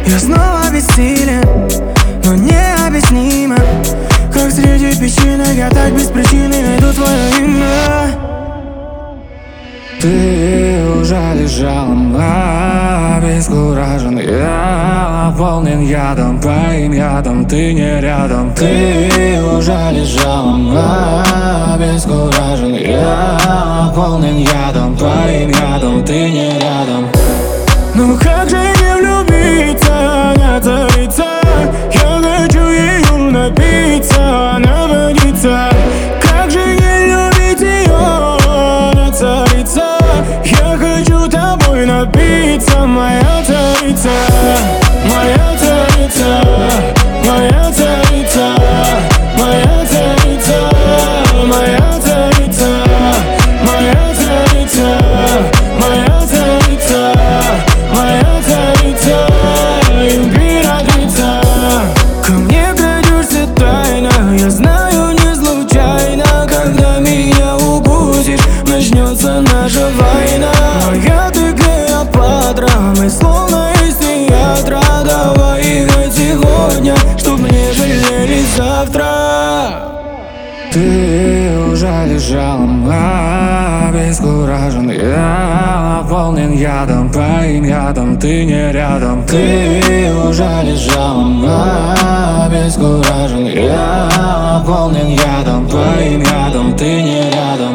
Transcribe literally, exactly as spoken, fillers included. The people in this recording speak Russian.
Я снова бессилен, но необъяснимо, как среди песчинок я так без причины найду твое имя. Ты уже лежала, обескуражен. Я наполнен ядом, твоим ядом, ты не рядом. Ты уже лежала, обескуражен. Я наполнен ядом, твоим ядом, ты не рядом. Ну как же не влюбиться, нацелиться? Я хочу ее напиться, наводиться. Как же не любить ее, нацелиться? Я хочу тобой напиться, моя царица, моя царица, моя царица, моя царица, моя царица, моя царица, моя царица, моя царица, императрица. Ко мне крадешься тайно, я знаю не случайно. Когда меня укусишь, начнется наша война. Моя ты Клеопатра, мы словно из театра. Давай играть сегодня, чтоб не жалели завтра. Ты уже лежала, обескуражен. Я наполнен ядом, твоим ядом, ты не рядом. Ты уже лежала, обескуражен. Я наполнен ядом, твоим ядом, ты не рядом.